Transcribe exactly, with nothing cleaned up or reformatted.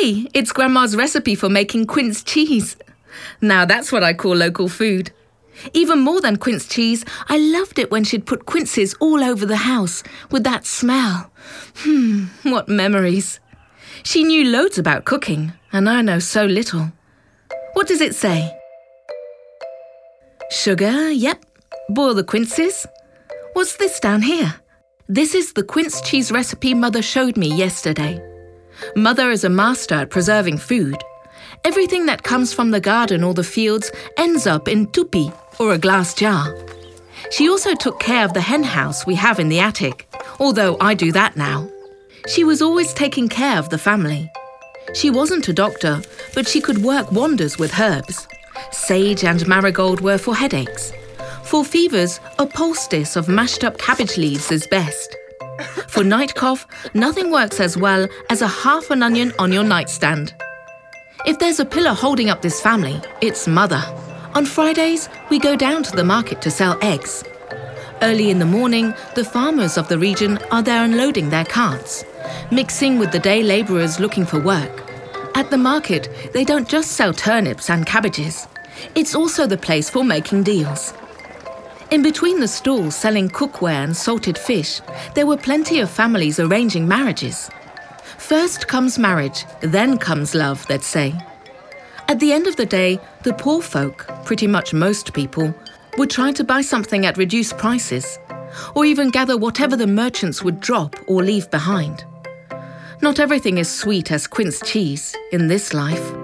Hey, it's Grandma's recipe for making quince cheese. Now that's what I call local food. Even more than quince cheese, I loved it when she'd put quinces all over the house with that smell. Hmm, what memories. She knew loads about cooking, and I know so little. What does it say? Sugar, yep. Boil the quinces. What's this down here? This is the quince cheese recipe Mother showed me yesterday. Mother is a master at preserving food. Everything that comes from the garden or the fields ends up in tupi, or a glass jar. She also took care of the hen house we have in the attic, although I do that now. She was always taking care of the family. She wasn't a doctor, but she could work wonders with herbs. Sage and marigold were for headaches. For fevers, a poultice of mashed up cabbage leaves is best. For night cough, nothing works as well as a half an onion on your nightstand. If there's a pillar holding up this family, it's Mother. On Fridays, we go down to the market to sell eggs. Early in the morning, the farmers of the region are there unloading their carts, mixing with the day labourers looking for work. At the market, they don't just sell turnips and cabbages. It's also the place for making deals. In between the stalls selling cookware and salted fish, there were plenty of families arranging marriages. First comes marriage, then comes love, they'd say. At the end of the day, the poor folk, pretty much most people, would try to buy something at reduced prices, or even gather whatever the merchants would drop or leave behind. Not everything is sweet as quince cheese in this life.